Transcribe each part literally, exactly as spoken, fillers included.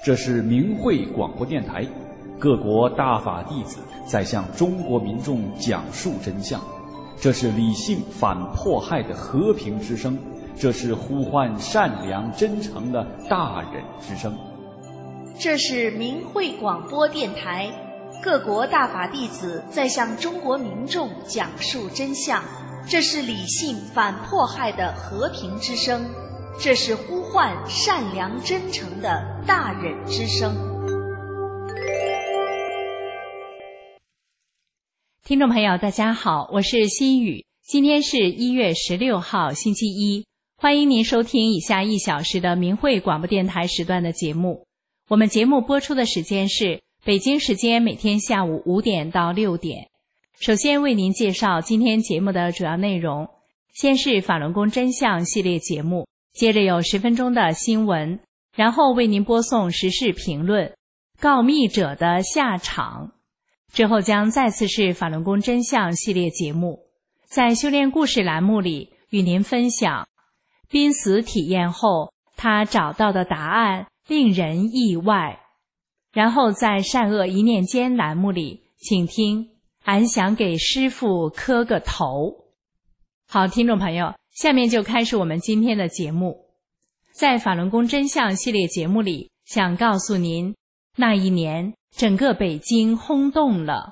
这是明慧广播电台，各国大法弟子在向中国民众讲述真相。这是理性反迫害的和平之声，这是呼唤善良真诚的大忍之声。 这是明慧广播电台，各国大法弟子在向中国民众讲述真相。这是理性反迫害的和平之声，这是呼唤善良真诚的大忍之声。 听众朋友大家好，我是心雨，今天是一月十六号星期一，欢迎您收听以下一小时的明慧广播电台时段的节目。我们节目播出的时间是北京时间每天下午五点到六点。首先为您介绍今天节目的主要内容，先是法轮功真相系列节目，接着有十分钟的新闻，然后为您播送时事评论，告密者的下场，之后将再次是法轮功真相系列节目。在修炼故事栏目里与您分享濒死体验后他找到的答案令人意外。然后在善恶一念间栏目里，请听俺想给师父磕个头。好，听众朋友，下面就开始我们今天的节目。在法轮功真相系列节目里，想告诉您，那一年整个北京轰动了。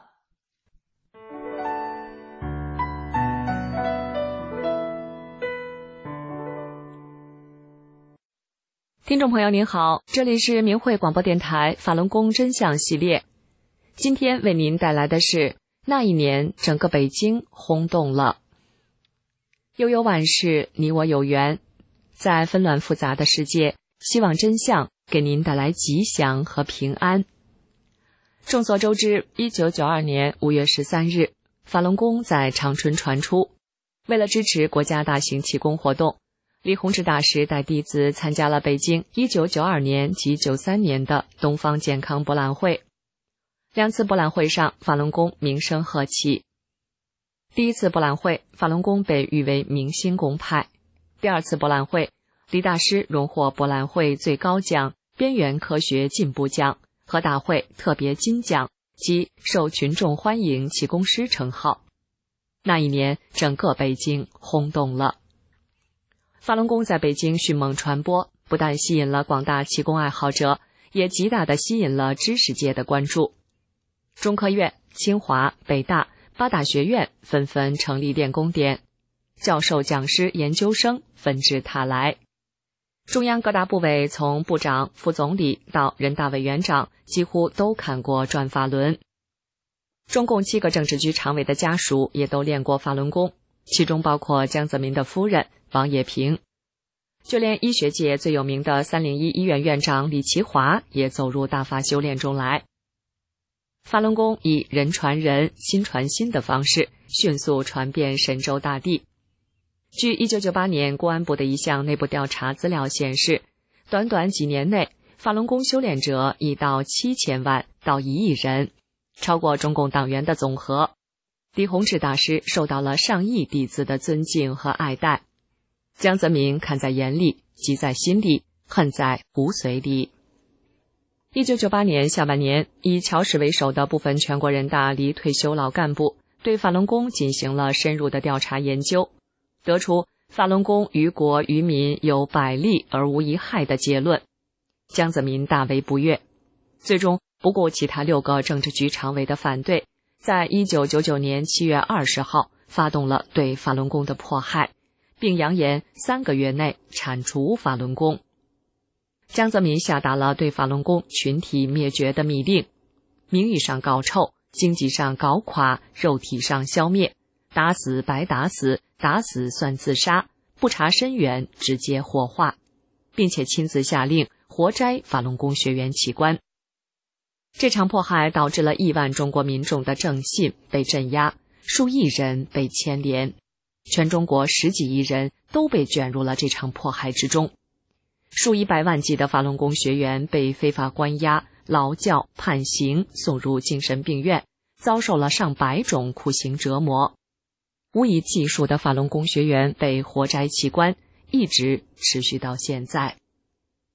听众朋友您好，这里是明慧广播电台法轮功真相系列，今天为您带来的是那一年整个北京轰动了。悠悠万事，你我有缘，在纷乱复杂的世界，希望真相给您带来吉祥和平安。众所周知，一九九二年五月十三日，法轮功在长春传出。为了支持国家大型气功活动，李洪志大师带弟子参加了北京一九九二年及九三年的东方健康博览会。两次博览会上，法轮功名声鹤起。第一次博览会，法轮功被誉为明星功派。第二次博览会，李大师荣获博览会最高奖边缘科学进步奖和大会特别金奖及受群众欢迎气功师称号。那一年，整个北京轰动了。法轮功在北京迅猛传播，不但吸引了广大气功爱好者，也极大地吸引了知识界的关注。中科院、清华、北大八大学院纷纷成立练功点，教授、讲师、研究生纷至沓来。中央各大部委从部长、副总理到人大委员长，几乎都看过转法轮。中共七个政治局常委的家属也都练过法轮功，其中包括江泽民的夫人王冶平。就连医学界最有名的三零一医院院长李奇华也走入大法修炼中来。法轮功以人传人、心传心的方式迅速传遍神州大地。据一九九八年公安部的一项内部调查资料显示，短短几年内，法轮功修炼者已到七千万到一亿人，超过中共党员的总和。李洪志大师受到了上亿弟子的尊敬和爱戴。江泽民看在眼里，急在心里，恨在骨髓里。一九九八年下半年，以乔氏为首的部分全国人大离退休老干部对法轮功进行了深入的调查研究，得出法轮功于国于民有百利而无一害的结论。江泽民大为不悦，最终不顾其他六个政治局常委的反对，在一九九九年七月二十号发动了对法轮功的迫害，并扬言三个月内铲除法轮功。江泽民下达了对法轮功群体灭绝的密令，名义上搞臭，经济上搞垮，肉体上消灭，打死白打死，打死算自杀，不查深源直接火化，并且亲自下令活摘法轮功学员器官。这场迫害导致了亿万中国民众的正信被镇压，数亿人被牵连，全中国十几亿人都被卷入了这场迫害之中。数以百万计的法轮功学员被非法关押、劳教、判刑，送入精神病院，遭受了上百种酷刑折磨。无以计数的法轮功学员被活摘器官，一直持续到现在。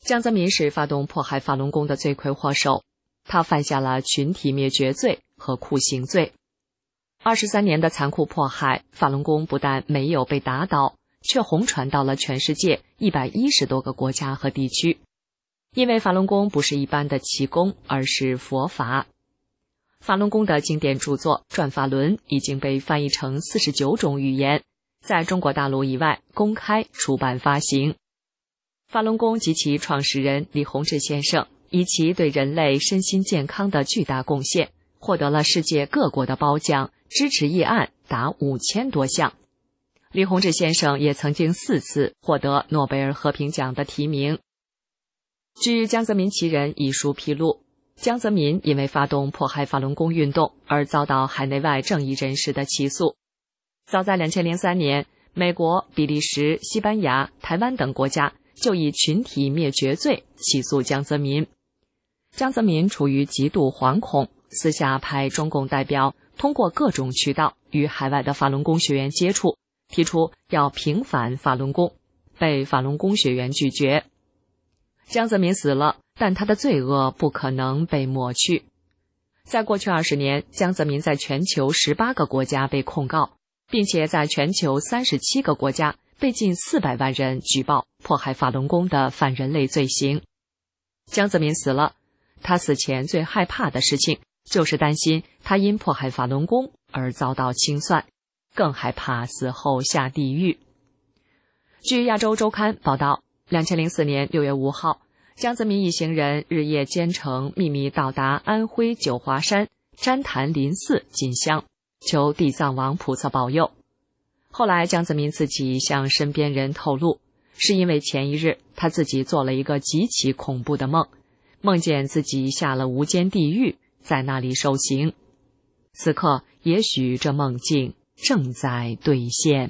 江泽民是发动迫害法轮功的罪魁祸首，他犯下了群体灭绝罪和酷刑罪。二十三年的残酷迫害，法轮功不但没有被打倒，却红传到了全世界一百一十多个国家和地区。因为法轮功不是一般的气功，而是佛法。法轮功的经典著作《转法轮》已经被翻译成四十九种语言，在中国大陆以外公开出版发行。法轮功及其创始人李洪志先生以其对人类身心健康的巨大贡献，获得了世界各国的褒奖，支持议案达五千多项。李洪志先生也曾经四次获得诺贝尔和平奖的提名。据《江泽民其人》一书披露，江泽民因为发动迫害法轮功运动而遭到海内外正义人士的起诉。早在二零零三年，美国、比利时、西班牙、台湾等国家就以群体灭绝罪起诉江泽民。江泽民处于极度惶恐，私下派中共代表通过各种渠道与海外的法轮功学员接触，提出要平反法轮功，被法轮功学员拒绝。江泽民死了，但他的罪恶不可能被抹去。在过去二十年，江泽民在全球十八个国家被控告，并且在全球三十七个国家被近四百万人举报迫害法轮功的反人类罪行。江泽民死了，他死前最害怕的事情就是担心他因迫害法轮功而遭到清算，更害怕死后下地狱。据亚洲周刊报道，二零零四年六月五号，江泽民一行人日夜兼程，秘密到达安徽九华山旃檀林寺进香，求地藏王菩萨保佑。后来江泽民自己向身边人透露，是因为前一日他自己做了一个极其恐怖的梦，梦见自己下了无间地狱，在那里受刑。此刻也许这梦境正在兑现。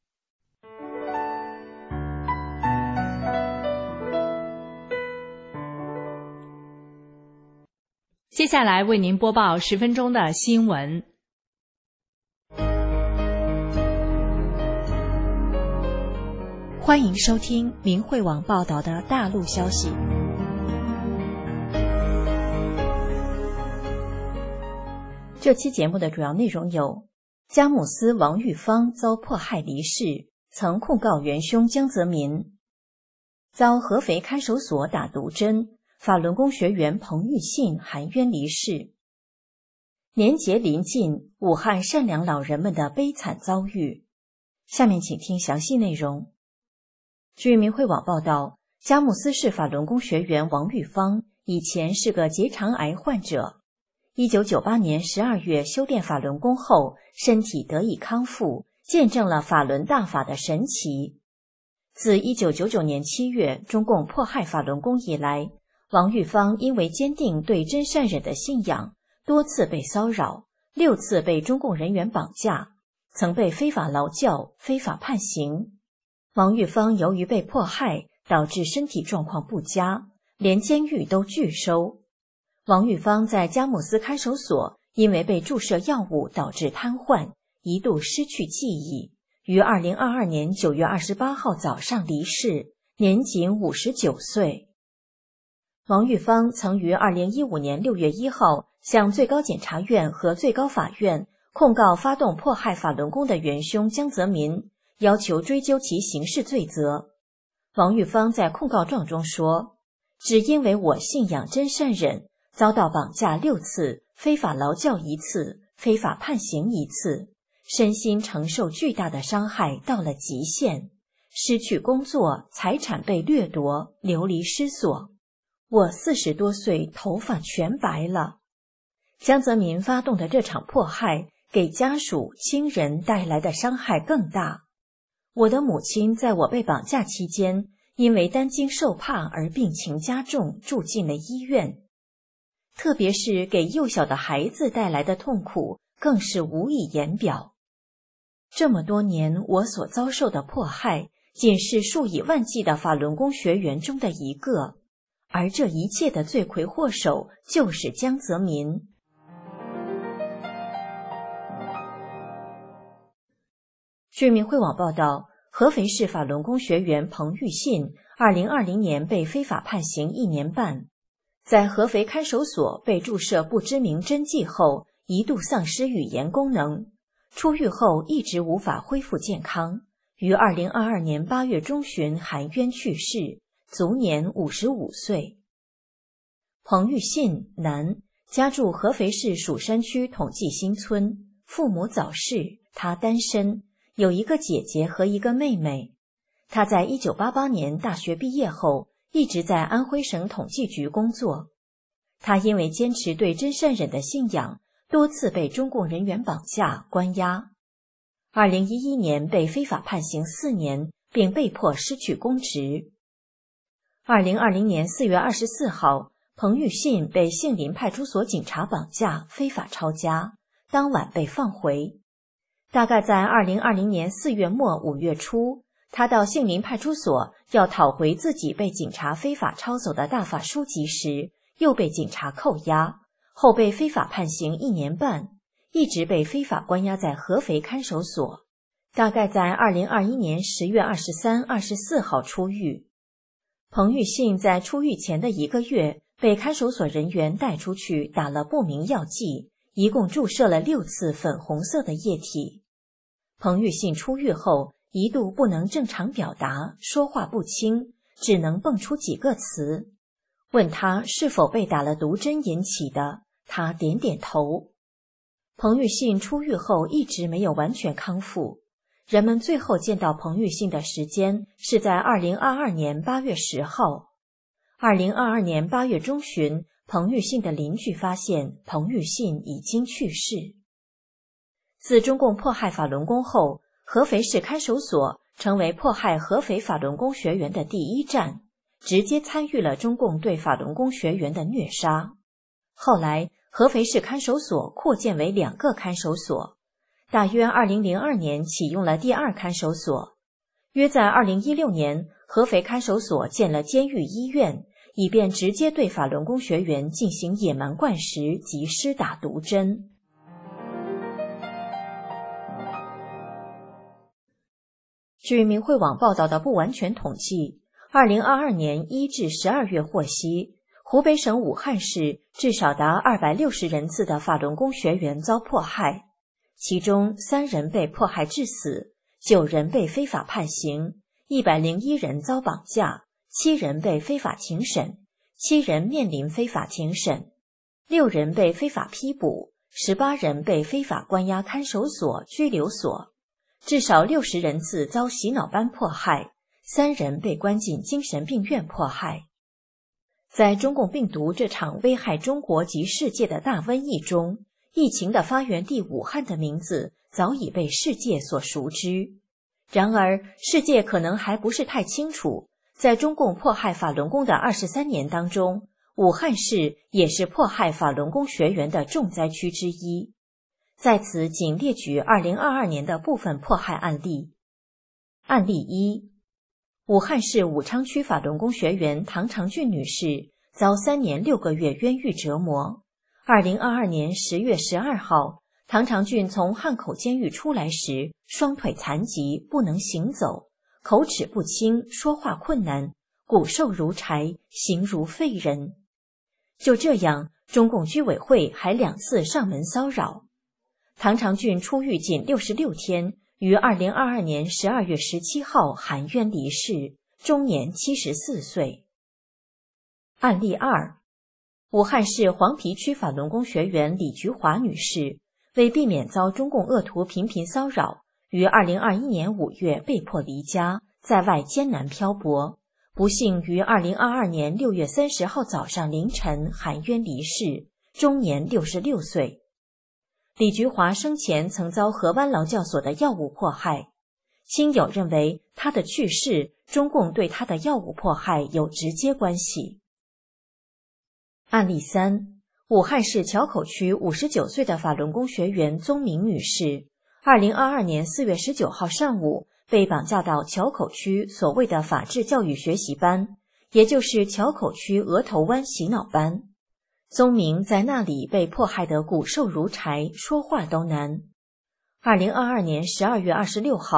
接下来为您播报十分钟的新闻。 欢迎收听明慧网报道的大陆消息。这期节目的主要内容有：佳木斯王玉芳遭迫害离世，曾控告元凶江泽民；遭合肥看守所打毒针，法轮功学员彭玉信含冤离世；年节临近，武汉善良老人们的悲惨遭遇。下面请听详细内容。据明慧网报道，佳木斯市法轮功学员王玉芳以前是个结肠癌患者，一九九八年十二月修炼法轮功后，身体得以康复，见证了法轮大法的神奇。自一九九九年七月中共迫害法轮功以来，王玉芳因为坚定对真善忍的信仰，多次被骚扰，六次被中共人员绑架，曾被非法劳教、非法判刑。王玉芳由于被迫害，导致身体状况不佳，连监狱都拒收。王玉芳在佳木斯看守所因为被注射药物导致瘫痪，一度失去记忆，于二零二二年九月二十八号早上离世，年仅五十九岁。王玉芳曾于二零一五年六月一号向最高检察院和最高法院控告发动迫害法轮功的元凶江泽民，要求追究其刑事罪责。王玉芳在控告状中说，只因为我信仰真善忍，遭到绑架六次，非法劳教一次，非法判刑一次，身心承受巨大的伤害到了极限，失去工作，财产被掠夺，流离失所。我四十多岁，头发全白了。江泽民发动的这场迫害，给家属、亲人带来的伤害更大。我的母亲在我被绑架期间，因为担惊受怕而病情加重，住进了医院。特别是给幼小的孩子带来的痛苦，更是无以言表。这么多年，我所遭受的迫害，仅是数以万计的法轮功学员中的一个，而这一切的罪魁祸首就是江泽民。据明慧网报道， 合肥市法轮功学员彭玉信二零二零年被非法判刑一年半，在合肥看守所被注射不知名针剂后，一度丧失语言功能，出狱后一直无法恢复健康，于二零二二年八月中旬含冤去世，卒年五十五岁。彭玉信，男，家住合肥市蜀山区统计新村，父母早逝，他单身，有一个姐姐和一个妹妹。他在一九八八年大学毕业后，一直在安徽省统计局工作。他因为坚持对真善忍的信仰，多次被中共人员绑架关押。二零一一年被非法判刑四年，并被迫失去公职。二零二零年四月二十四号，彭玉信被杏林派出所警察绑架，非法抄家，当晚被放回。大概在二零二零年四月末五月初，他到杏林派出所要讨回自己被警察非法抄走的大法书籍时，又被警察扣押，后被非法判刑一年半，一直被非法关押在合肥看守所。大概在二零二一年十月二十三、二十四号出狱。彭玉信在出狱前的一个月，被看守所人员带出去打了不明药剂，一共注射了六次粉红色的液体。彭玉信出狱后，一度不能正常表达，说话不清，只能蹦出几个词。问他是否被打了毒针引起的，他点点头。彭玉信出狱后一直没有完全康复，人们最后见到彭玉信的时间是在二零二二年八月十号。二零二二年八月中旬，彭玉信的邻居发现彭玉信已经去世。自中共迫害法轮功后，合肥市看守所成为迫害合肥法轮功学员的第一站，直接参与了中共对法轮功学员的虐杀。后来，合肥市看守所扩建为两个看守所，大约二零零二年启用了第二看守所。约在二零一六年，合肥看守所建了监狱医院，以便直接对法轮功学员进行野蛮灌食及施打毒针。据明慧网报道的不完全统计，二零二二年一至十二月获悉，湖北省武汉市至少达二百六十人次的法轮功学员遭迫害，其中三人被迫害致死，九人被非法判刑，一百零一人遭绑架，七人被非法庭审，七人面临非法庭审，六人被非法批捕，十八人被非法关押看守所、拘留所，至少六十人次遭洗脑班迫害，三人被关进精神病院迫害。在中共病毒这场危害中国及世界的大瘟疫中，疫情的发源地武汉的名字早已被世界所熟知。然而，世界可能还不是太清楚，在中共迫害法轮功的二十三年当中，武汉市也是迫害法轮功学员的重灾区之一。在此仅列举二零二二年的部分迫害案例。案例一，武汉市武昌区法轮功学员唐长俊女士遭三年六个月冤狱折磨。二零二二年十月十二号，唐长俊从汉口监狱出来时，双腿残疾，不能行走，口齿不清，说话困难，骨瘦如柴，形如废人。就这样，中共居委会还两次上门骚扰。唐长俊出狱仅六十六天，于二零二二年十二月十七号含冤离世，终年七十四岁。案例二，武汉市黄陂区法轮功学员李菊华女士，为避免遭中共恶徒频频骚扰，于二零二一年五月被迫离家，在外艰难漂泊，不幸于二零二二年六月三十号早上凌晨含冤离世，终年六十六岁。李菊华生前曾遭河湾劳教所的药物迫害，亲友认为他的去世，中共对他的药物迫害有直接关系。案例三，武汉市硚口区五十九岁的法轮功学员宗明女士，二零二二年四月十九号上午被绑架到硚口区所谓的法治教育学习班，也就是硚口区额头湾洗脑班。宗明在那里被迫害得骨瘦如柴，说话都难。二零二二年十二月二十六号，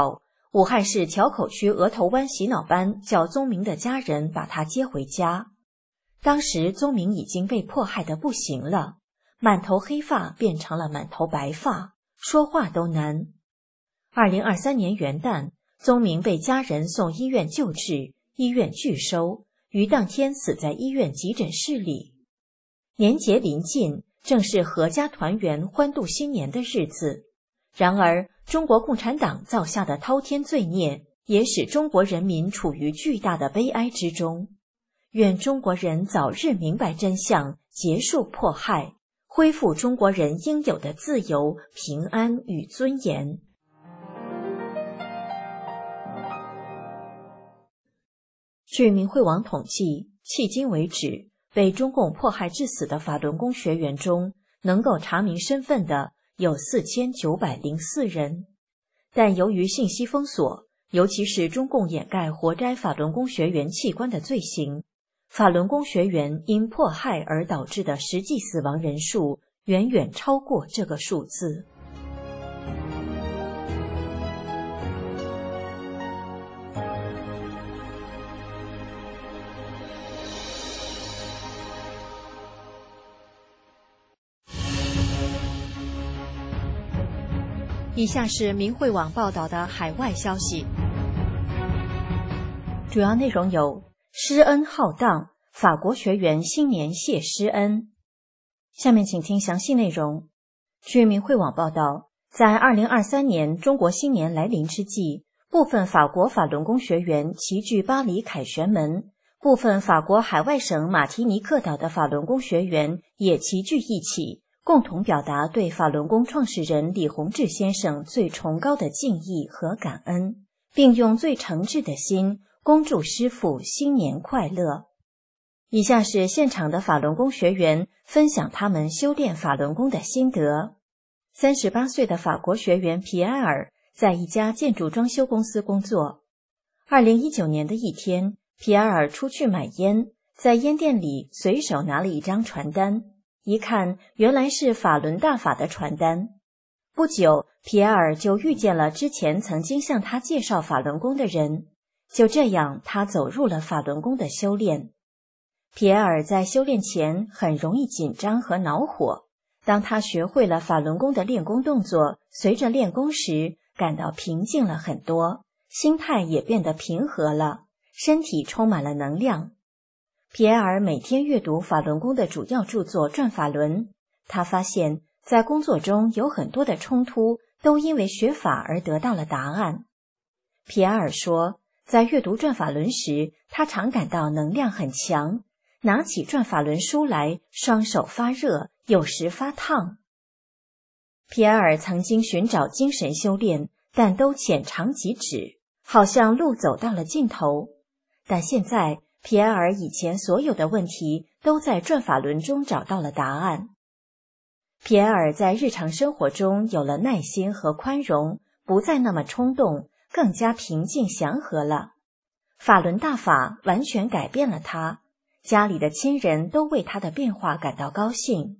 武汉市硚口区额头湾洗脑班叫宗明的家人把他接回家。当时宗明已经被迫害得不行了，满头黑发变成了满头白发，说话都难。二零二三年元旦，宗明被家人送医院救治，医院拒收，于当天死在医院急诊室里。年节临近，正是阖家团圆欢度新年的日子。然而，中国共产党造下的滔天罪孽，也使中国人民处于巨大的悲哀之中。愿中国人早日明白真相，结束迫害，恢复中国人应有的自由、平安与尊严。据明慧网统计，迄今为止，被中共迫害致死的法轮功学员中，能够查明身份的有四千九百零四人，但由于信息封锁，尤其是中共掩盖活摘法轮功学员器官的罪行，法轮功学员因迫害而导致的实际死亡人数远远超过这个数字。以下是明慧网报道的海外消息，主要内容有：施恩浩荡，法国学员新年谢施恩。下面请听详细内容。据明慧网报道，在二零二三年中国新年来临之际，部分法国法轮功学员齐聚巴黎凯旋门，部分法国海外省马提尼克岛的法轮功学员也齐聚一起，共同表达对法轮功创始人李洪志先生最崇高的敬意和感恩，并用最诚挚的心恭祝师父新年快乐。以下是现场的法轮功学员分享他们修炼法轮功的心得。三十八岁的法国学员皮埃尔在一家建筑装修公司工作。二零一九年的一天，皮埃尔出去买烟，在烟店里随手拿了一张传单，一看原来是法轮大法的传单。不久，皮埃尔就遇见了之前曾经向他介绍法轮功的人，就这样他走入了法轮功的修炼。皮埃尔在修炼前很容易紧张和恼火，当他学会了法轮功的练功动作，随着练功时感到平静了很多，心态也变得平和了，身体充满了能量。皮埃尔每天阅读法轮功的主要著作《转法轮》，他发现在工作中有很多的冲突都因为学法而得到了答案。皮埃尔说，在阅读《转法轮》时，他常感到能量很强，拿起《转法轮》书来，双手发热，有时发烫。皮埃尔曾经寻找精神修炼，但都浅尝即止，好像路走到了尽头。但现在，皮埃尔以前所有的问题都在《转法轮》中找到了答案。皮埃尔在日常生活中有了耐心和宽容，不再那么冲动，更加平静祥和了。法轮大法完全改变了他，家里的亲人都为他的变化感到高兴。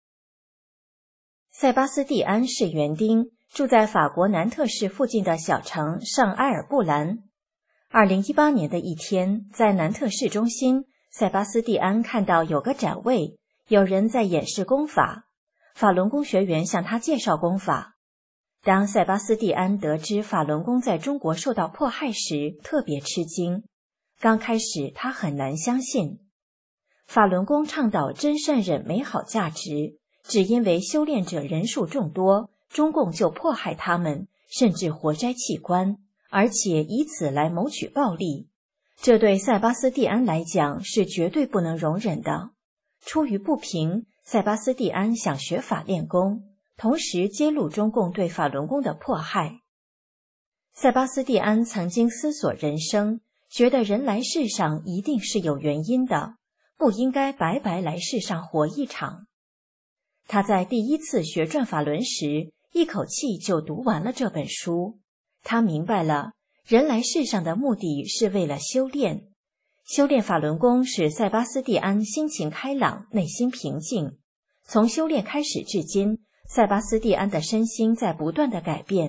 塞巴斯蒂安是园丁，住在法国南特市附近的小城上埃尔布兰。二零一八年的一天，在南特市中心，塞巴斯蒂安看到有个展位，有人在演示功法。法轮功学员向他介绍功法。当塞巴斯蒂安得知法轮功在中国受到迫害时，特别吃惊。刚开始他很难相信，法轮功倡导真善忍美好价值，只因为修炼者人数众多，中共就迫害他们，甚至活摘器官，而且以此来谋取暴利。这对塞巴斯蒂安来讲是绝对不能容忍的。出于不平，塞巴斯蒂安想学法练功，同时揭露中共对法轮功的迫害。塞巴斯蒂安曾经思索人生，觉得人来世上一定是有原因的，不应该白白来世上活一场。他在第一次学转法轮时，一口气就读完了这本书。他明白了，人来世上的目的是为了修炼。修炼法轮功使塞巴斯蒂安心情开朗，内心平静。从修炼开始至今，塞巴斯蒂安的身心在不断的改变，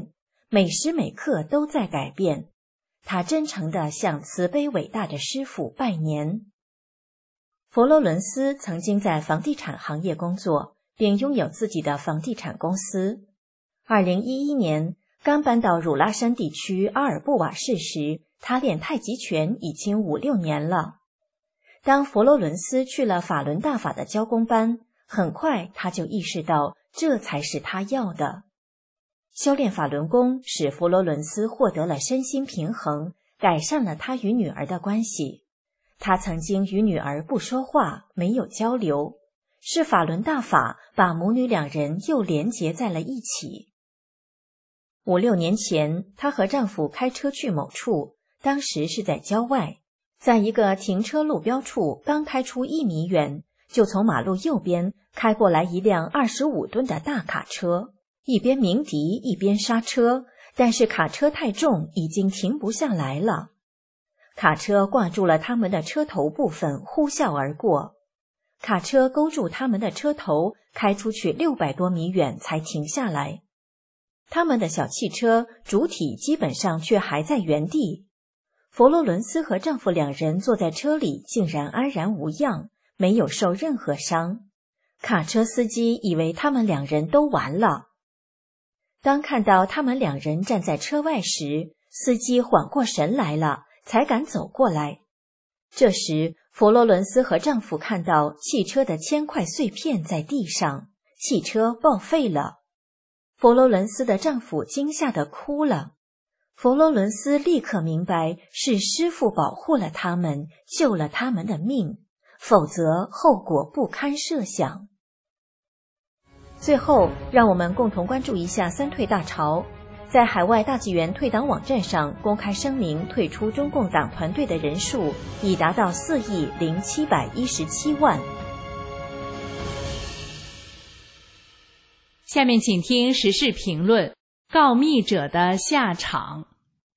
每时每刻都在改变。他真诚地向慈悲伟大的师父拜年。佛罗伦斯曾经在房地产行业工作，并拥有自己的房地产公司。二零一一年，刚搬到汝拉山地区阿尔布瓦市时，他练太极拳已经五六年了。当佛罗伦斯去了法轮大法的教功班，很快他就意识到这才是他要的。修炼法轮功使佛罗伦斯获得了身心平衡，改善了他与女儿的关系。他曾经与女儿不说话，没有交流，是法轮大法把母女两人又连结在了一起。五六年前，她和丈夫开车去某处，当时是在郊外，在一个停车路标处，刚开出一米远，就从马路右边开过来一辆二十五吨的大卡车，一边鸣笛一边刹车，但是卡车太重，已经停不下来了。卡车挂住了他们的车头部分，呼啸而过。卡车勾住他们的车头，开出去六百多米远才停下来。他们的小汽车主体基本上却还在原地。佛罗伦斯和丈夫两人坐在车里，竟然安然无恙，没有受任何伤。卡车司机以为他们两人都完了。当看到他们两人站在车外时，司机缓过神来了，才敢走过来。这时，佛罗伦斯和丈夫看到汽车的铅块碎片在地上，汽车报废了。佛罗伦斯的丈夫惊吓地哭了。佛罗伦斯立刻明白是师父保护了他们，救了他们的命，否则后果不堪设想。最后，让我们共同关注一下三退大潮。在海外大纪元退党网站上公开声明退出中共党团队的人数已达到四亿零七百一十七万。 下面请听时事评论：告密者的下场。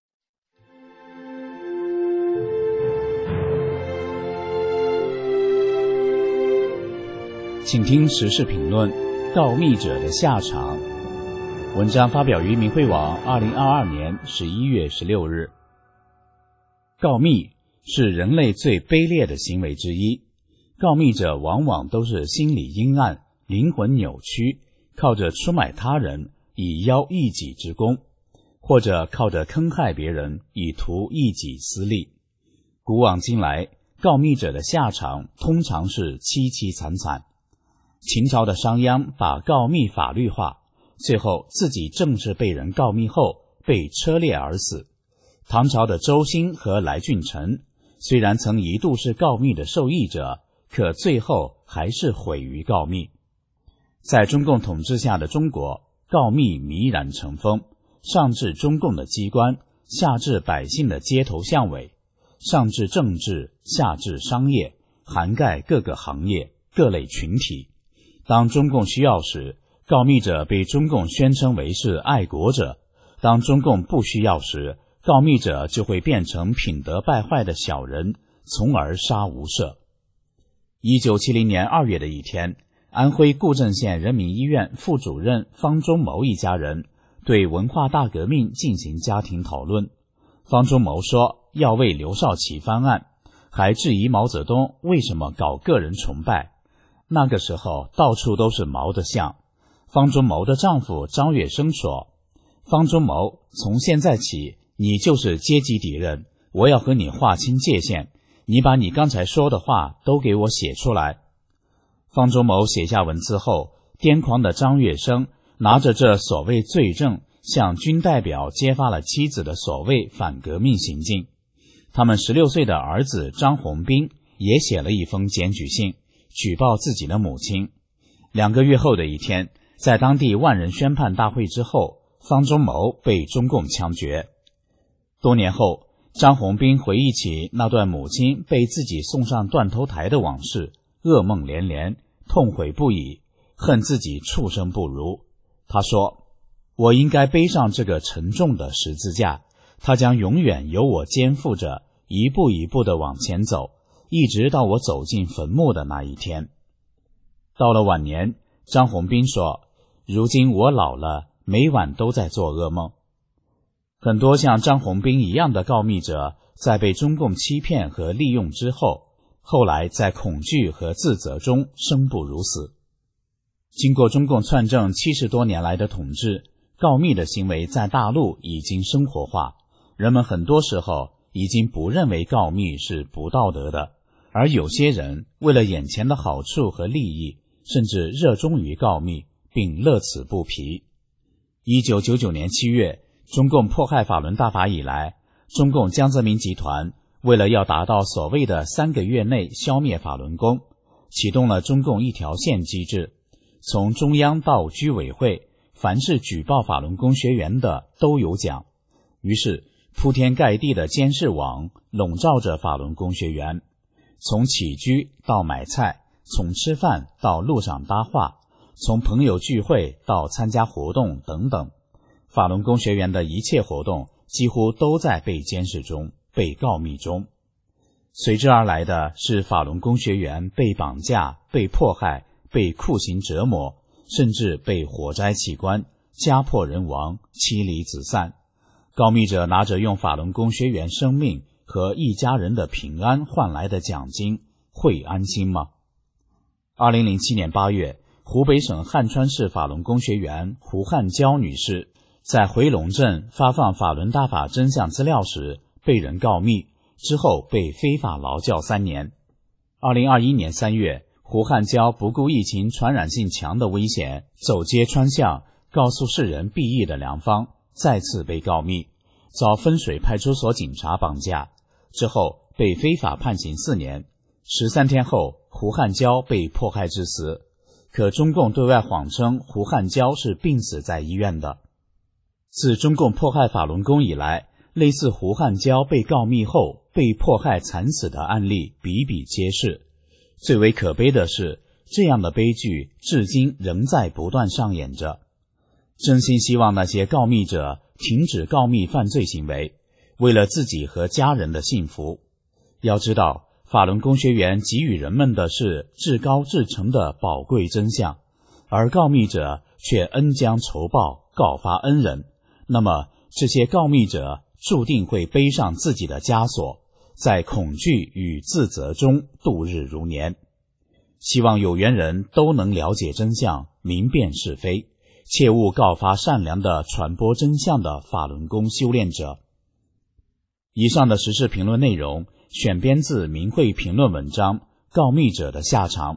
请听时事评论：告密者的下场。文章发表于明慧网二零二二年十一月十六日。告密是人类最卑劣的行为之一，告密者往往都是心理阴暗、灵魂扭曲，靠着出卖他人以邀一己之功，或者靠着坑害别人以图一己私利。古往今来，告密者的下场通常是凄凄惨惨。秦朝的商鞅把告密法律化，最后自己正是被人告密后被车裂而死。唐朝的周兴和来俊臣虽然曾一度是告密的受益者，可最后还是毁于告密。在中共统治下的中国，告密弥然成风，上至中共的机关，下至百姓的街头巷尾，上至政治，下至商业，涵盖各个行业、各类群体。当中共需要时，告密者被中共宣称为是爱国者；当中共不需要时，告密者就会变成品德败坏的小人，从而杀无赦。一九七零年二月的一天，安徽固镇县人民医院副主任方忠谋一家人对文化大革命进行家庭讨论。方忠谋说要为刘少奇翻案，还质疑毛泽东为什么搞个人崇拜。那个时候到处都是毛的像。方忠谋的丈夫张月生说，方忠谋，从现在起你就是阶级敌人，我要和你划清界限，你把你刚才说的话都给我写出来。方忠谋写下文字后，癫狂的张月生拿着这所谓罪证，向军代表揭发了妻子的所谓反革命行径。他们十六岁的儿子张宏斌也写了一封检举信，举报自己的母亲。两个月后的一天，在当地万人宣判大会之后，方忠谋被中共枪决。多年后，张宏斌回忆起那段母亲被自己送上断头台的往事，噩梦连连，痛悔不已，恨自己畜生不如。他说，我应该背上这个沉重的十字架，它将永远由我肩负着，一步一步地往前走，一直到我走进坟墓的那一天。到了晚年，张宏斌说，如今我老了，每晚都在做噩梦。 很多像张宏斌一样的告密者，在被中共欺骗和利用之后，后来在恐惧和自责中生不如死。经过中共篡政七十多年来的统治，告密的行为在大陆已经生活化，人们很多时候已经不认为告密是不道德的，而有些人为了眼前的好处和利益，甚至热衷于告密，并乐此不疲。一九九九年七月，中共迫害法轮大法以来，中共江泽民集团为了要达到所谓的三个月内消灭法轮功，启动了中共一条线机制，从中央到居委会，凡是举报法轮功学员的都有奖。于是铺天盖地的监视网笼罩着法轮功学员，从起居到买菜，从吃饭到路上搭话，从朋友聚会到参加活动等等，法轮功学员的一切活动几乎都在被监视中，被告密中。随之而来的是法轮功学员被绑架、被迫害、被酷刑折磨，甚至被火灾器官，家破人亡，妻离子散。告密者拿着用法轮功学员生命和一家人的平安换来的奖金，会安心吗？二零零七年八月，湖北省汉川市法轮功学员胡汉娇女士在回龙镇发放法轮大法真相资料时被人告密，之后被非法劳教三年。二零二一年三月，胡汉娇不顾疫情传染性强的危险，走街串巷告诉世人避疫的良方，再次被告密，遭分水派出所警察绑架，之后被非法判刑四年。十三天后，胡汉娇被迫害致死，可中共对外谎称胡汉娇是病死在医院的。自中共迫害法轮功以来，类似胡汉娇被告密后被迫害惨死的案例比比皆是。最为可悲的是，这样的悲剧至今仍在不断上演着。真心希望那些告密者停止告密犯罪行为，为了自己和家人的幸福。要知道，法轮功学员给予人们的是至高至诚的宝贵真相，而告密者却恩将仇报，告发恩人。那么这些告密者注定会背上自己的枷锁，在恐惧与自责中度日如年。希望有缘人都能了解真相，明辨是非，切勿告发善良的传播真相的法轮功修炼者。以上的时事评论内容选编自明慧评论文章《告密者的下场》。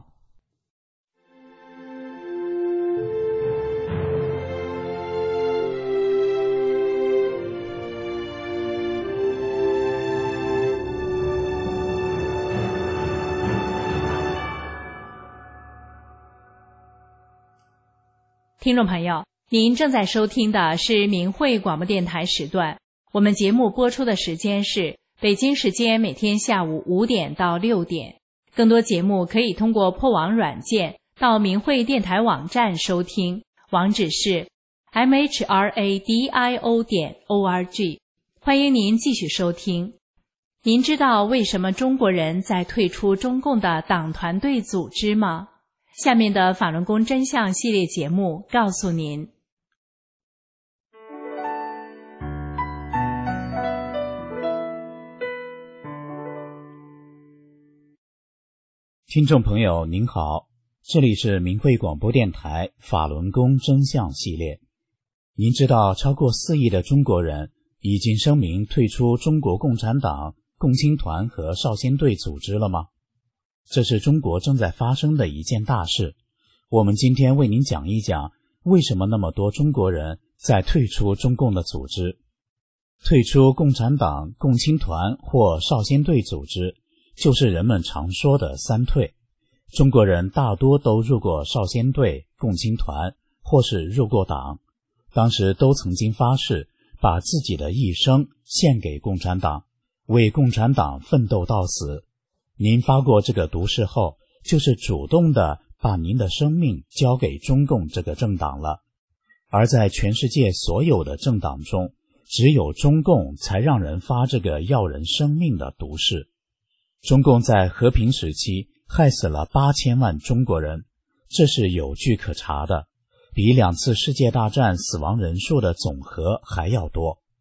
听众朋友，您正在收听的是明慧广播电台时段，我们节目播出的时间是北京时间每天下午五点到六点。更多节目可以通过破网软件到明慧电台网站收听，网址是 m h r a d i o 点 o r g。 欢迎您继续收听。您知道为什么中国人在退出中共的党团队组织吗？下面的法轮功真相系列节目告诉您。 听众朋友您好，这里是明慧广播电台法轮功真相系列。您知道超过四亿的中国人已经声明退出中国共产党、共青团和少先队组织了吗？这是中国正在发生的一件大事。我们今天为您讲一讲，为什么那么多中国人在退出中共的组织。退出共产党、共青团或少先队组织，就是人们常说的三退。中国人大多都入过少先队、共青团，或是入过党，当时都曾经发誓把自己的一生献给共产党，为共产党奋斗到死。您发过这个毒誓后，就是主动的把您的生命交给中共这个政党了。而在全世界所有的政党中，只有中共才让人发这个要人生命的毒誓。中共在和平时期害死了八千万中国人，这是有据可查的，比两次世界大战死亡人数的总和还要多。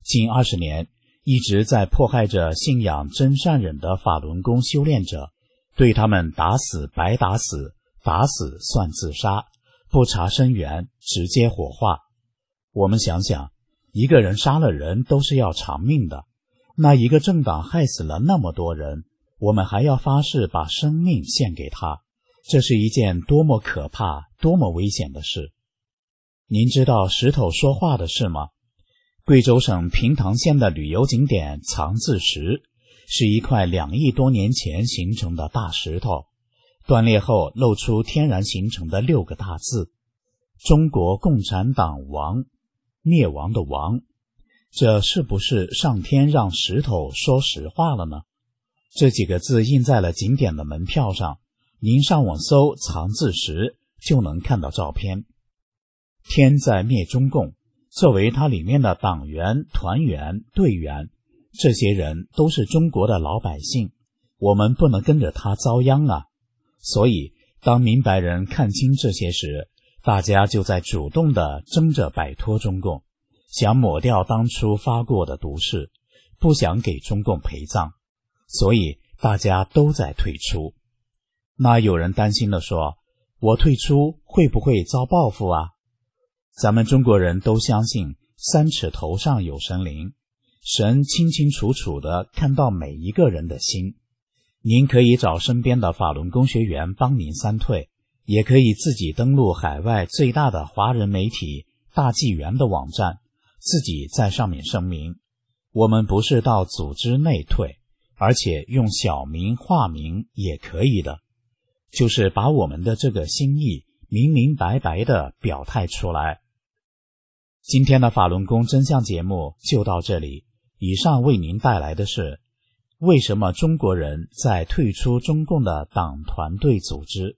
近二十年一直在迫害着信仰真善忍的法轮功修炼者，对他们打死白打死，打死算自杀，不查生源，直接火化。我们想想，一个人杀了人都是要偿命的，那一个政党害死了那么多人，我们还要发誓把生命献给他，这是一件多么可怕多么危险的事。您知道石头说话的事吗？贵州省平塘县的旅游景点藏字石是一块两亿多年前形成的大石头，断裂后露出天然形成的六个大字：中国共产党亡，灭亡的亡。这是不是上天让石头说实话了呢？这几个字印在了景点的门票上，您上网搜藏字石就能看到照片。天在灭中共，作为它里面的党员、团员、队员，这些人都是中国的老百姓，我们不能跟着他遭殃啊。所以当明白人看清这些时，大家就在主动地争着摆脱中共，想抹掉当初发过的毒誓，不想给中共陪葬，所以大家都在退出。那有人担心地说，我退出会不会遭报复啊？咱们中国人都相信三尺头上有神灵，神清清楚楚地看到每一个人的心。您可以找身边的法轮功学员帮您三退，也可以自己登录海外最大的华人媒体大纪元的网站，自己在上面声明，我们不是到组织内退，而且用小名化名也可以的，就是把我们的这个心意明明白白地表态出来。今天的法轮功真相节目就到这里，以上为您带来的是为什么中国人在退出中共的党团队组织。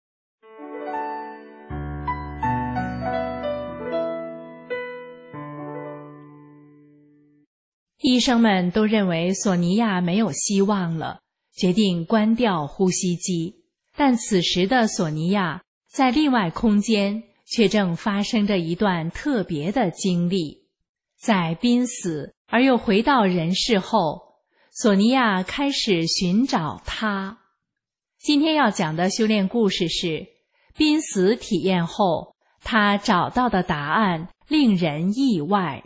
医生们都认为索尼娅没有希望了，决定关掉呼吸机。但此时的索尼娅在另外空间却正发生着一段特别的经历。在濒死而又回到人世后，索尼娅开始寻找他。今天要讲的修炼故事是濒死体验后，他找到的答案令人意外。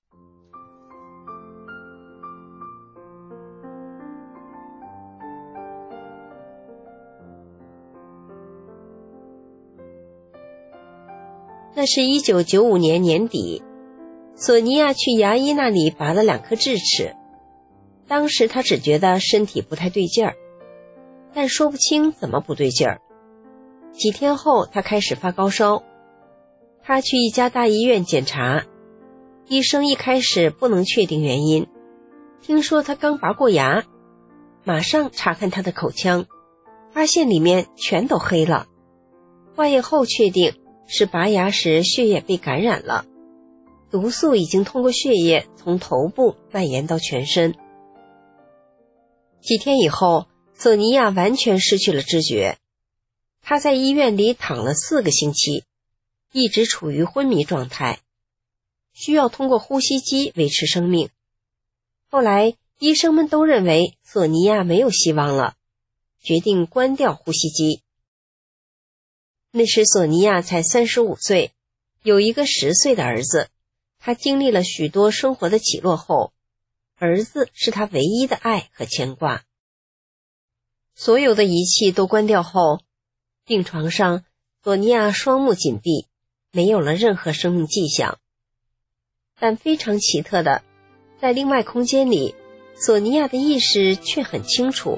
那是一九九五年年底，索尼娅去牙医那里拔了两颗智齿。当时她只觉得身体不太对劲儿，但说不清怎么不对劲儿。几天后，她开始发高烧。她去一家大医院检查，医生一开始不能确定原因，听说她刚拔过牙，马上查看她的口腔，发现里面全都黑了。化验后确定是拔牙时血液被感染了，毒素已经通过血液从头部蔓延到全身。几天以后，索尼娅完全失去了知觉，她在医院里躺了四个星期，一直处于昏迷状态，需要通过呼吸机维持生命。后来医生们都认为索尼娅没有希望了，决定关掉呼吸机。那时索尼娅才三十五岁，有一个十岁的儿子。她经历了许多生活的起落后，儿子是她唯一的爱和牵挂。所有的仪器都关掉后，病床上索尼娅双目紧闭，没有了任何生命迹象。但非常奇特的，在另外空间里，索尼娅的意识却很清楚。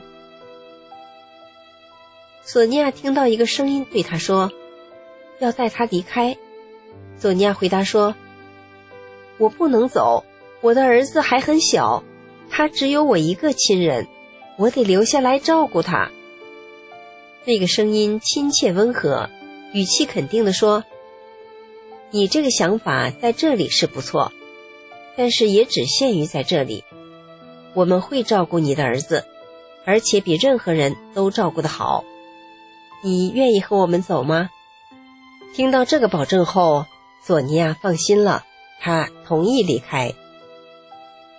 索尼娅听到一个声音对她说，要带她离开。索尼娅回答说，我不能走，我的儿子还很小，他只有我一个亲人，我得留下来照顾他。那个声音亲切温和，语气肯定地说，你这个想法在这里是不错，但是也只限于在这里。我们会照顾你的儿子，而且比任何人都照顾得好。你愿意和我们走吗？听到这个保证后，索尼娅放心了，她同意离开。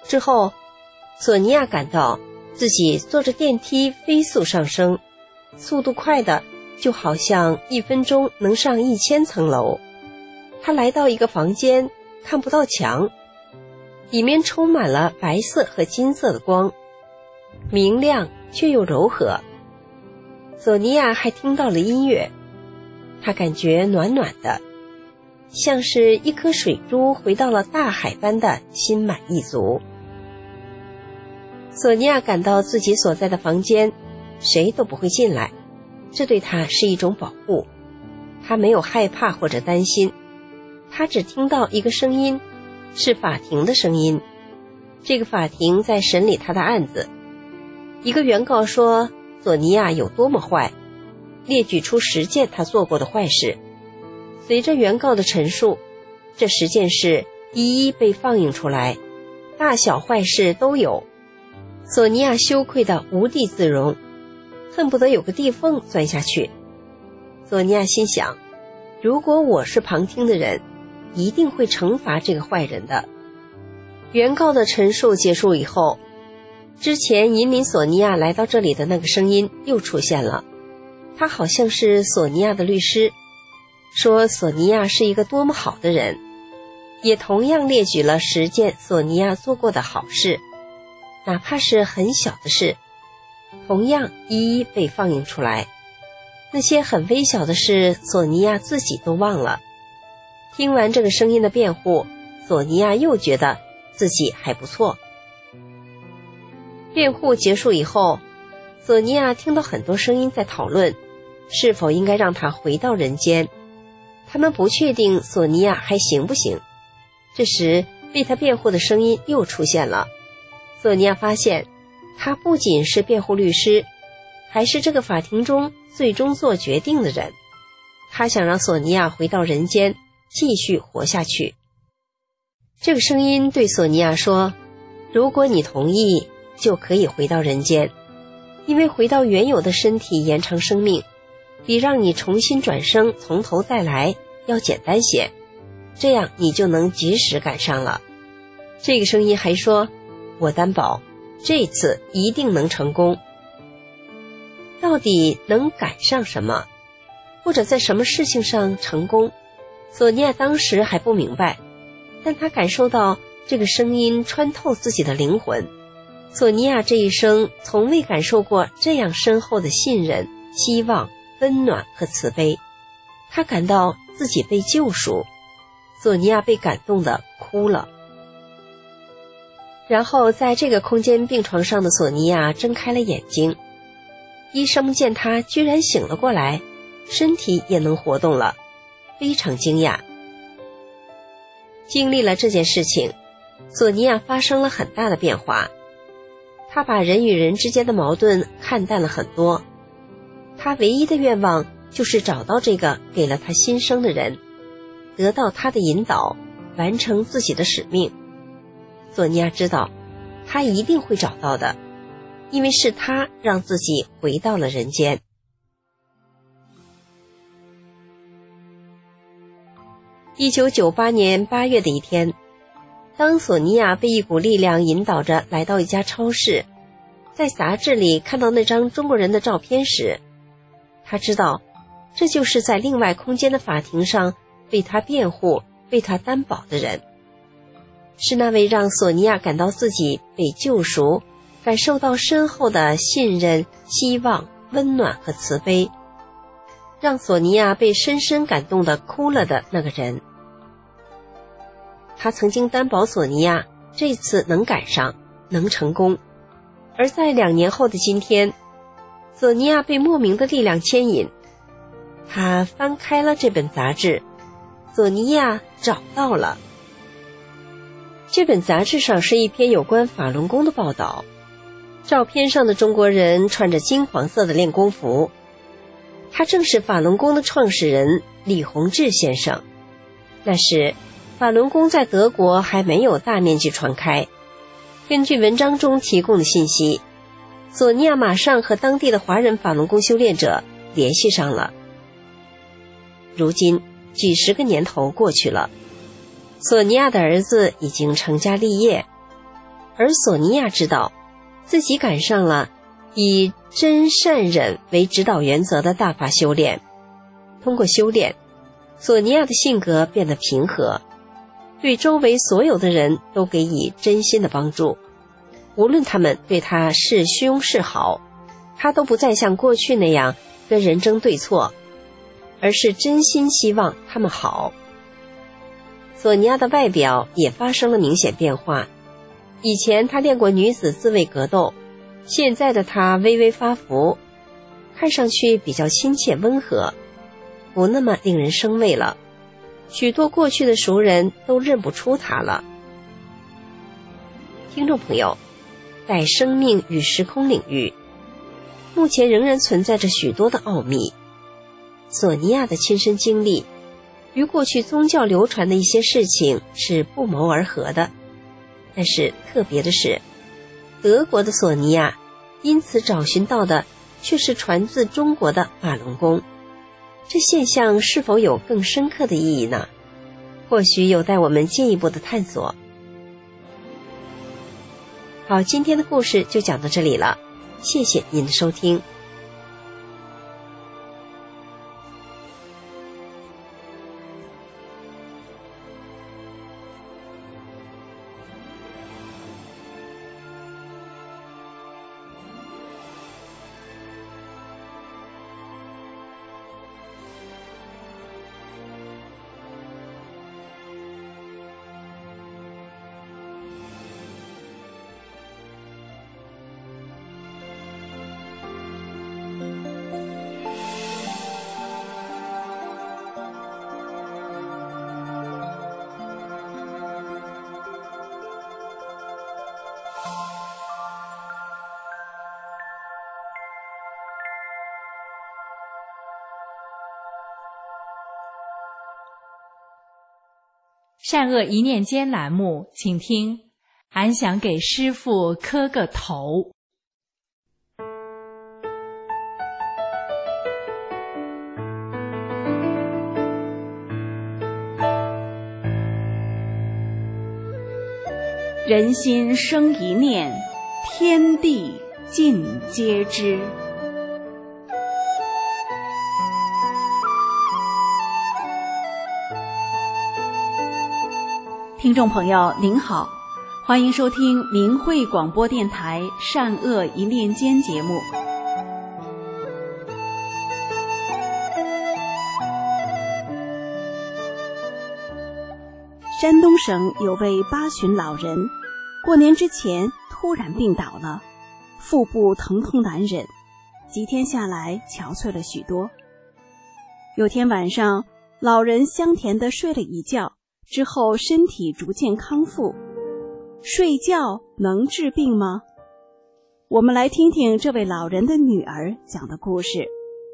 之后，索尼娅感到自己坐着电梯飞速上升，速度快的就好像一分钟能上一千层楼。她来到一个房间，看不到墙，里面充满了白色和金色的光，明亮却又柔和。索尼娅还听到了音乐，她感觉暖暖的，像是一颗水珠回到了大海般的心满意足。索尼娅感到自己所在的房间谁都不会进来，这对她是一种保护。她没有害怕或者担心，她只听到一个声音，是法庭的声音。这个法庭在审理她的案子。一个原告说索尼娅有多么坏，列举出十件她做过的坏事。随着原告的陈述，这十件事一一被放映出来，大小坏事都有。索尼娅羞愧得无地自容，恨不得有个地缝钻下去。索尼娅心想，如果我是旁听的人，一定会惩罚这个坏人的。原告的陈述结束以后，之前引领索尼娅来到这里的那个声音又出现了，他好像是索尼娅的律师，说索尼娅是一个多么好的人，也同样列举了十件索尼娅做过的好事，哪怕是很小的事，同样一一被放映出来。那些很微小的事，索尼娅自己都忘了。听完这个声音的辩护，索尼娅又觉得自己还不错。辩护结束以后，索尼娅听到很多声音在讨论是否应该让她回到人间。他们不确定索尼娅还行不行。这时为她辩护的声音又出现了。索尼娅发现她不仅是辩护律师，还是这个法庭中最终做决定的人。她想让索尼娅回到人间，继续活下去。这个声音对索尼娅说，如果你同意，就可以回到人间，因为回到原有的身体延长生命，比让你重新转生从头再来要简单些，这样你就能及时赶上了。这个声音还说，我担保这次一定能成功。到底能赶上什么，或者在什么事情上成功，索尼娅当时还不明白，但她感受到这个声音穿透自己的灵魂。索尼娅这一生从未感受过这样深厚的信任、希望、温暖和慈悲。她感到自己被救赎，索尼娅被感动得哭了。然后在这个空间病床上的索尼娅睁开了眼睛，医生见她居然醒了过来，身体也能活动了，非常惊讶。经历了这件事情，索尼娅发生了很大的变化。她把人与人之间的矛盾看淡了很多，她唯一的愿望就是找到这个给了她新生的人，得到他的引导，完成自己的使命。索尼娅知道她一定会找到的，因为是她让自己回到了人间。一九九八年八月的一天，当索尼娅被一股力量引导着来到一家超市，在杂志里看到那张中国人的照片时，她知道这就是在另外空间的法庭上为她辩护、为她担保的人，是那位让索尼娅感到自己被救赎，感受到深厚的信任、希望、温暖和慈悲，让索尼娅被深深感动地哭了的那个人。他曾经担保索尼娅这次能赶上，能成功。而在两年后的今天，索尼娅被莫名的力量牵引，她翻开了这本杂志，索尼娅找到了。这本杂志上是一篇有关法轮功的报道，照片上的中国人穿着金黄色的练功服，他正是法轮功的创始人李洪志先生。那时法轮功在德国还没有大面积传开。根据文章中提供的信息，索尼娅马上和当地的华人法轮功修炼者联系上了。如今几十个年头过去了，索尼娅的儿子已经成家立业， 而索尼娅知道自己赶上了以真善忍为指导原则的大法修炼。通过修炼，索尼娅的性格变得平和，对周围所有的人都给予真心的帮助，无论他们对她是凶是好，她都不再像过去那样跟人争对错，而是真心希望他们好。索尼娅的外表也发生了明显变化，以前她练过女子自卫格斗，现在的她微微发福，看上去比较亲切温和，不那么令人生畏了，许多过去的熟人都认不出她了。听众朋友，在生命与时空领域，目前仍然存在着许多的奥秘。索尼娅的亲身经历与过去宗教流传的一些事情是不谋而合的，但是特别的是，德国的索尼娅因此找寻到的却是传自中国的法轮功。这现象是否有更深刻的意义呢？或许有待我们进一步的探索。好，今天的故事就讲到这里了，谢谢您的收听。 善恶一念间栏目，请听，俺想给师父磕个头。 人心生一念，天地尽皆知。听众朋友您好，欢迎收听明慧广播电台善恶一念间节目。山东省有位八旬老人，过年之前突然病倒了，腹部疼痛难忍，几天下来憔悴了许多。有天晚上，老人香甜地睡了一觉，之后身体逐渐康复。睡觉能治病吗？我们来听听这位老人的女儿讲的故事。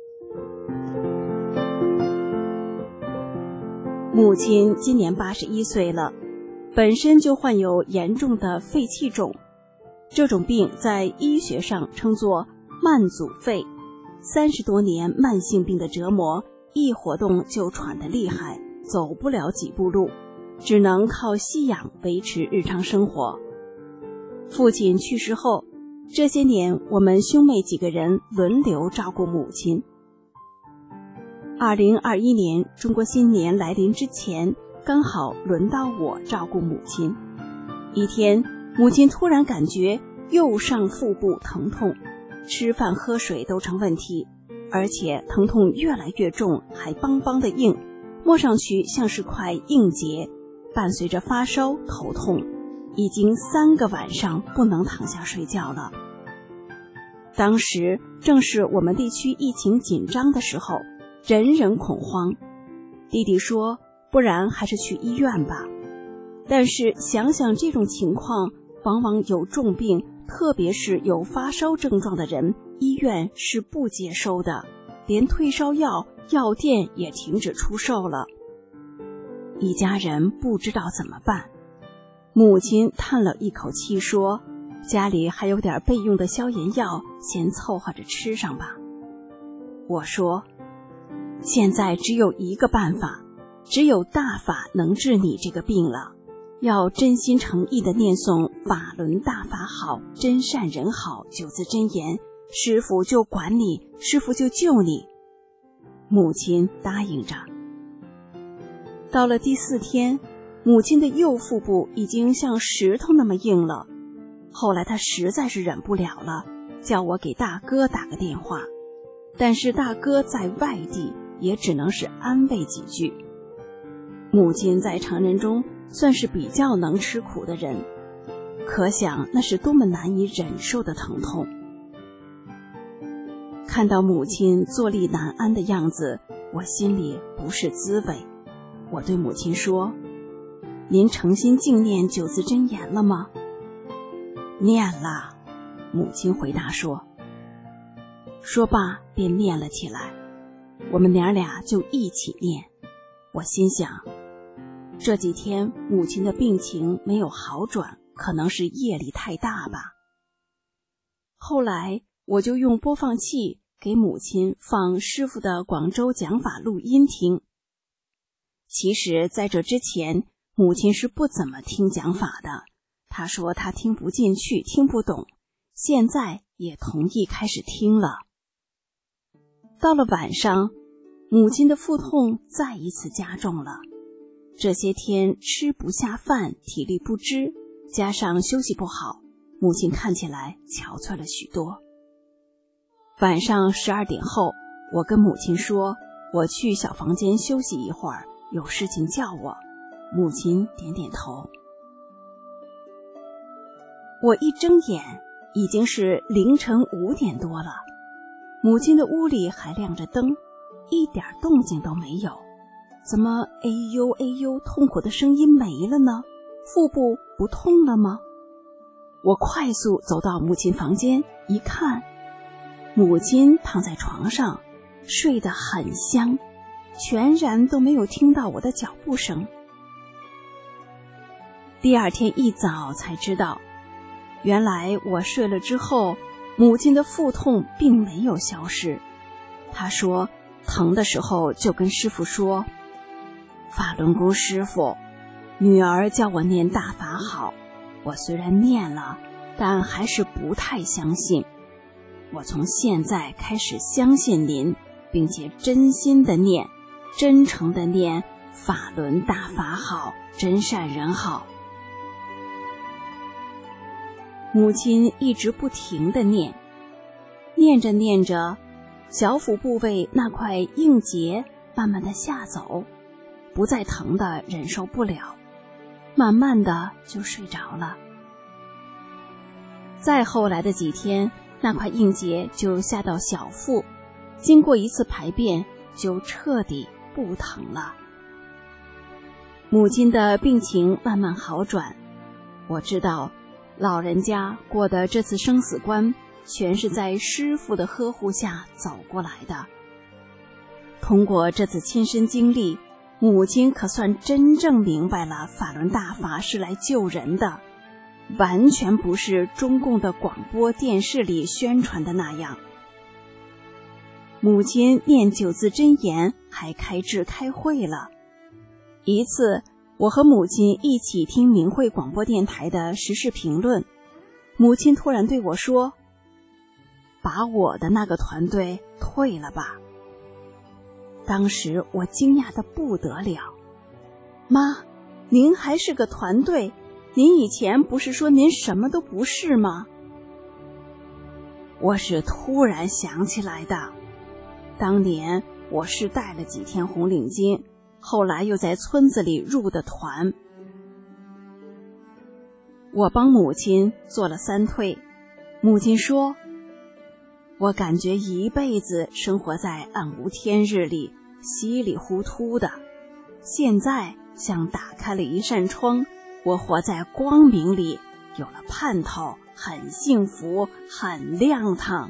母亲今年八十一岁了，本身就患有严重的肺气肿，这种病在医学上称作慢阻肺，三十多年慢性病的折磨，一活动就喘得厉害，走不了几步路，只能靠吸氧维持日常生活。父亲去世后，这些年我们兄妹几个人轮流照顾母亲。二零二一年中国新年来临之前，刚好轮到我照顾母亲。一天，母亲突然感觉右上腹部疼痛，吃饭喝水都成问题，而且疼痛越来越重，还邦邦的硬，摸上去像是块硬结，伴随着发烧头痛，已经三个晚上不能躺下睡觉了。当时正是我们地区疫情紧张的时候，人人恐慌。弟弟说，不然还是去医院吧。但是想想这种情况，往往有重病，特别是有发烧症状的人，医院是不接收的，连退烧药、药店也停止出售了。一家人不知道怎么办。母亲叹了一口气说，家里还有点备用的消炎药，先凑合着吃上吧。我说，现在只有一个办法，只有大法能治你这个病了， 要真心诚意地念诵法轮大法好，真善人好九字真言，师父就管你，师父就救你。母亲答应着。到了第四天，母亲的右腹部已经像石头那么硬了。后来她实在是忍不了了，叫我给大哥打个电话，但是大哥在外地，也只能是安慰几句。母亲在成人中算是比较能吃苦的人，可想那是多么难以忍受的疼痛。看到母亲坐立难安的样子，我心里不是滋味。我对母亲说：“您诚心敬念九字真言了吗？”“念了。”母亲回答说。说罢便念了起来，我们娘俩就一起念。我心想，这几天母亲的病情没有好转，可能是业力太大吧。后来我就用播放器给母亲放师父的广州讲法录音听。其实在这之前，母亲是不怎么听讲法的，她说她听不进去，听不懂，现在也同意开始听了。到了晚上，母亲的腹痛再一次加重了。这些天吃不下饭，体力不支，加上休息不好，母亲看起来憔悴了许多。晚上十二点后，我跟母亲说，我去小房间休息一会儿，有事情叫我。母亲点点头。我一睁眼，已经是凌晨五点多了。母亲的屋里还亮着灯，一点动静都没有。怎么哎呦哎呦痛苦的声音没了呢？腹部不痛了吗？我快速走到母亲房间，一看，母亲躺在床上，睡得很香，全然都没有听到我的脚步声。第二天一早才知道，原来我睡了之后，母亲的腹痛并没有消失。她说疼的时候就跟师父说，法轮功师父，女儿叫我念大法好，我虽然念了，但还是不太相信。我从现在开始相信您，并且真心的念，真诚的念法轮大法好，真善人好。母亲一直不停地念，念着念着，小腹部位那块硬结慢慢地下走，不再疼的忍受不了，慢慢的就睡着了。再后来的几天，那块硬结就下到小腹，经过一次排便就彻底不疼了。母亲的病情慢慢好转，我知道老人家过的这次生死关，全是在师父的呵护下走过来的。通过这次亲身经历，母亲可算真正明白了法轮大法是来救人的，完全不是中共的广播电视里宣传的那样。母亲念九字真言还开智开会了。一次我和母亲一起听明慧广播电台的时事评论，母亲突然对我说，把我的那个团队退了吧。当时我惊讶得不得了，妈，您还是个团队？您以前不是说您什么都不是吗？我是突然想起来的，当年我是带了几天红领巾，后来又在村子里入的团。我帮母亲做了三退，母亲说，我感觉一辈子生活在暗无天日里，稀里糊涂的，现在像打开了一扇窗，我活在光明里，有了盼头，很幸福，很亮堂。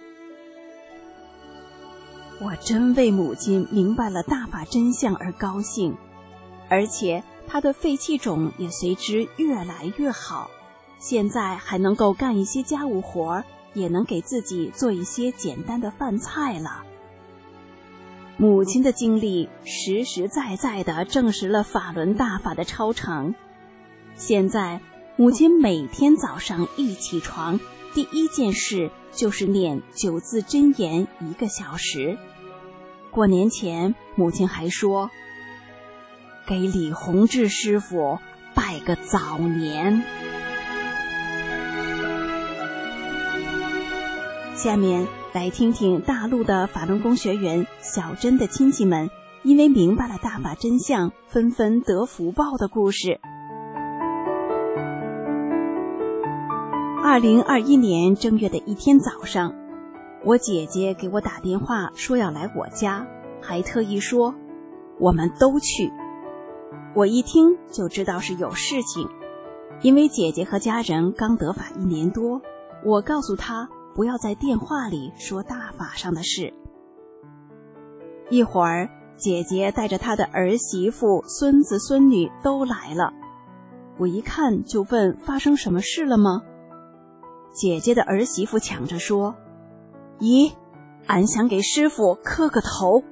我真为母亲明白了大法真相而高兴，而且她的肺气肿也随之越来越好，现在还能够干一些家务活，也能给自己做一些简单的饭菜了。母亲的经历实实在在地证实了法轮大法的超常。 现在母亲每天早上一起床，第一件事就是念九字真言一个小时。过年前，母亲还说，给李洪志师傅拜个早年。下面来听听大陆的法轮功学员小珍的亲戚们因为明白了大法真相，纷纷得福报的故事。二零二一年正月的一天早上，我姐姐给我打电话说要来我家，还特意说我们都去。我一听就知道是有事情，因为姐姐和家人刚得法一年多，我告诉她不要在电话里说大法上的事。一会儿，姐姐带着她的儿媳妇、孙子、孙女都来了。我一看就问发生什么事了吗？姐姐的儿媳妇抢着说，姨，俺想给师傅磕个头。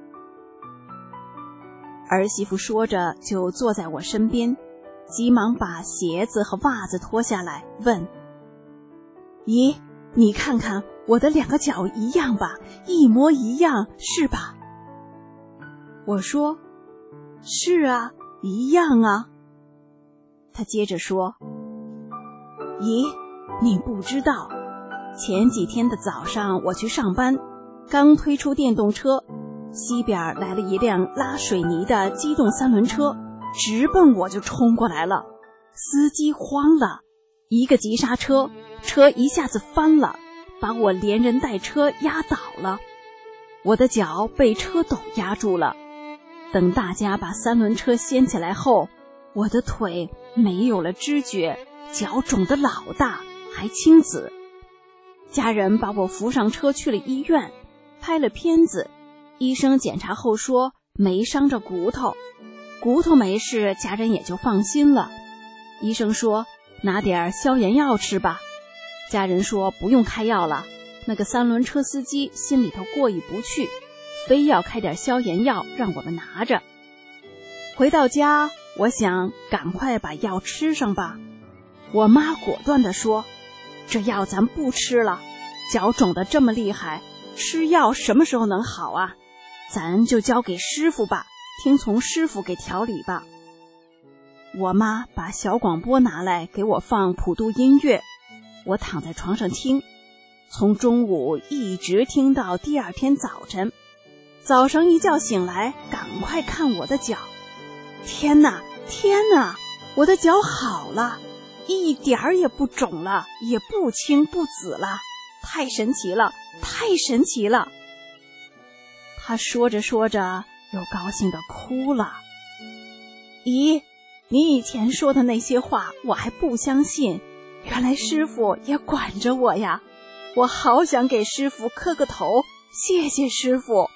儿媳妇说着就坐在我身边，急忙把鞋子和袜子脱下来，问，姨，你看看我的两个脚一样吧，一模一样，是吧？我说，是啊，一样啊。她接着说，姨，你不知道，前几天的早上我去上班，刚推出电动车，西边来了一辆拉水泥的机动三轮车，直奔我就冲过来了。司机慌了，一个急刹车，车一下子翻了，把我连人带车压倒了。我的脚被车斗压住了。等大家把三轮车掀起来后，我的腿没有了知觉，脚肿得老大，还青紫。家人把我扶上车去了医院，拍了片子，医生检查后说没伤着骨头，骨头没事，家人也就放心了。医生说拿点消炎药吃吧，家人说不用开药了，那个三轮车司机心里头过意不去，非要开点消炎药让我们拿着。回到家，我想赶快把药吃上吧。我妈果断地说，这药咱不吃了，脚肿得这么厉害，吃药什么时候能好啊？咱就交给师傅吧，听从师傅给调理吧。我妈把小广播拿来给我放普渡音乐，我躺在床上听，从中午一直听到第二天早晨。早上一觉醒来，赶快看我的脚，天哪天哪，我的脚好了，一点儿也不肿了，也不青不紫了，太神奇了，太神奇了。他说着说着又高兴地哭了。姨，你以前说的那些话我还不相信，原来师傅也管着我呀，我好想给师傅磕个头，谢谢师傅。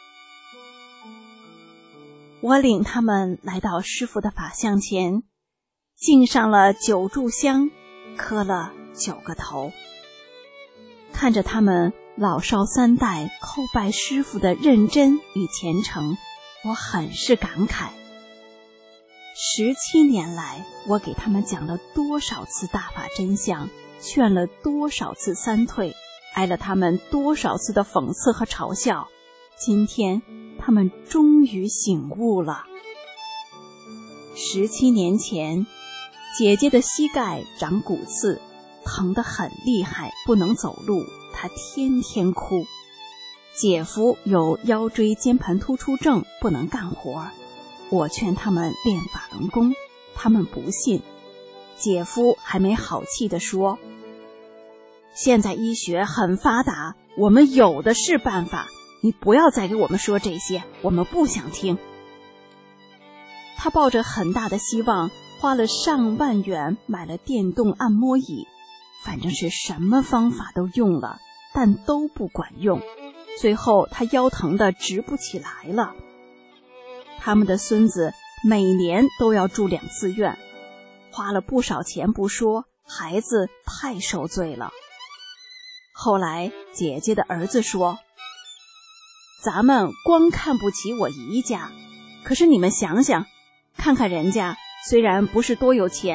我领他们来到师傅的法像前，敬上了九炷香，磕了九个头。看着他们老少三代叩拜师傅的认真与虔诚，我很是感慨。十七年来，我给他们讲了多少次大法真相，劝了多少次三退，挨了他们多少次的讽刺和嘲笑，今天他们终于醒悟了。十七年前，姐姐的膝盖长骨刺，疼得很厉害，不能走路，她天天哭。姐夫有腰椎间盘突出症，不能干活，我劝他们练法轮功，他们不信。姐夫还没好气地说，现在医学很发达，我们有的是办法，你不要再给我们说这些，我们不想听。他抱着很大的希望，花了上万元买了电动按摩椅，反正是什么方法都用了，但都不管用。最后他腰疼得直不起来了。他们的孙子每年都要住两次院，花了不少钱不说，孩子太受罪了。后来姐姐的儿子说，咱们光看不起我姨家，可是你们想想，看看人家虽然不是多有钱，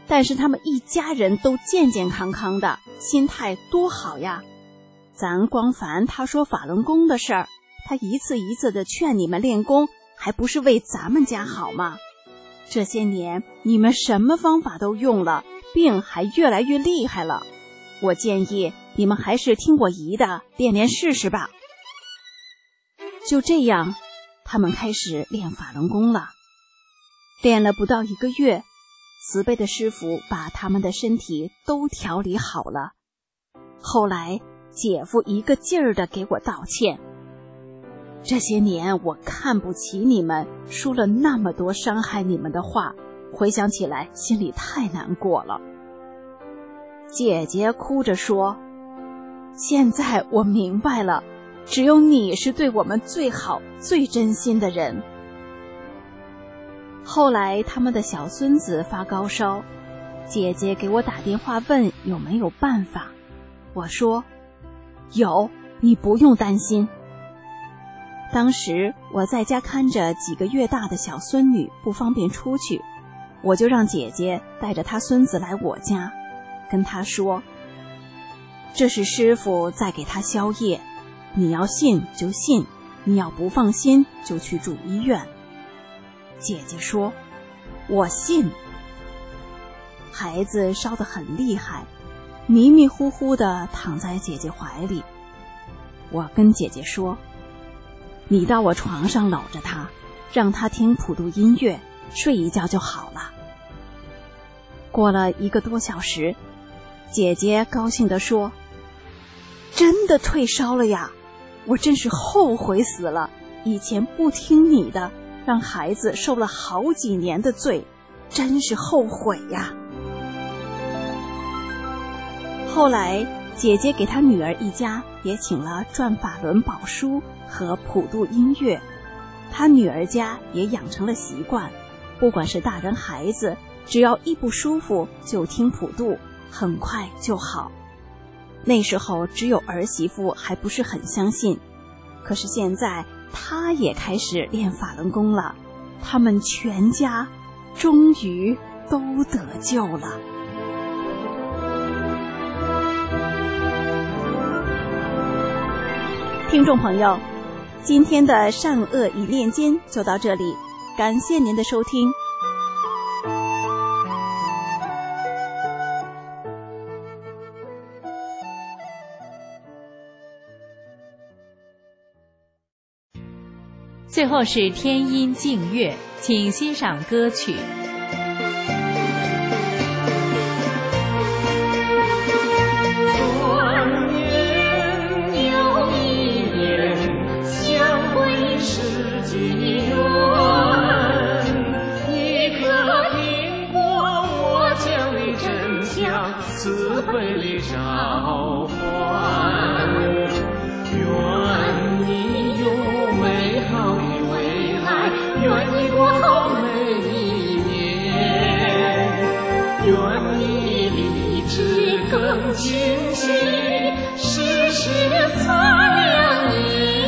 但是他们一家人都健健康康的，心态多好呀。咱光烦他说法轮功的事儿，他一次一次的劝你们练功，还不是为咱们家好吗？这些年你们什么方法都用了，病还越来越厉害了。我建议你们还是听我姨的，练练试试吧。就这样，他们开始练法轮功了。练了不到一个月，慈悲的师父把他们的身体都调理好了。后来姐夫一个劲儿的给我道歉，这些年我看不起你们，说了那么多伤害你们的话，回想起来心里太难过了。姐姐哭着说，现在我明白了，只有你是对我们最好最真心的人。后来他们的小孙子发高烧，姐姐给我打电话问有没有办法，我说有，你不用担心。当时我在家看着几个月大的小孙女不方便出去，我就让姐姐带着她孙子来我家，跟她说，这是师父在给他消业，你要信就信，你要不放心就去住医院。姐姐说，我信。孩子烧得很厉害，迷迷糊糊地躺在姐姐怀里。我跟姐姐说，你到我床上搂着他，让他听普渡音乐，睡一觉就好了。过了一个多小时，姐姐高兴地说，真的退烧了呀，我真是后悔死了，以前不听你的，让孩子受了好几年的罪，真是后悔呀。后来姐姐给她女儿一家也请了转法轮宝书和普渡音乐，她女儿家也养成了习惯，不管是大人孩子，只要一不舒服就听普渡，很快就好。那时候只有儿媳妇还不是很相信，可是现在她也开始练法轮功了，他们全家终于都得救了。听众朋友，今天的善恶一念间就到这里，感谢您的收听。 最后是天音静乐，请欣赏歌曲。 慈悲里召唤，愿你有美好的未来，愿你过好每一年，愿你立志更清晰，时时擦亮眼。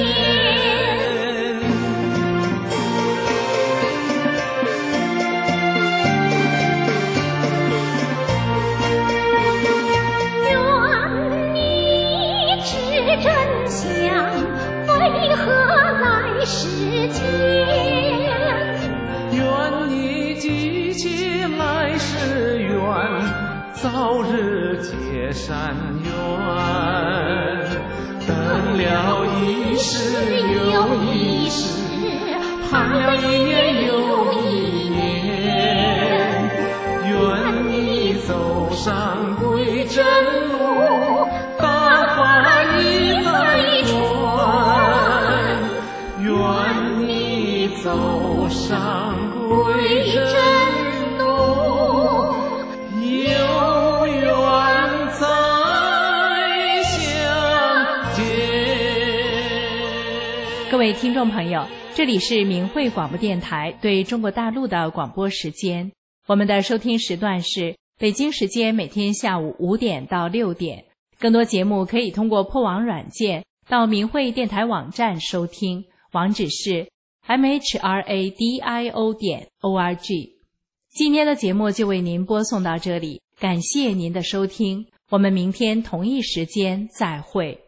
为何来世间？愿你记起来世缘，早日结善缘。等了一世又一世，盼了一年又一年。愿你走上归真路，大法一再传。愿你走上归真路，有缘再相见。 各位听众朋友，这里是明慧广播电台对中国大陆的广播时间，我们的收听时段是北京时间每天下午五点到六点。更多节目可以通过破网软件到明慧电台网站收听，网址是 m h r a d i o 点 o r g。 今天的节目就为您播送到这里，感谢您的收听，我们明天同一时间再会。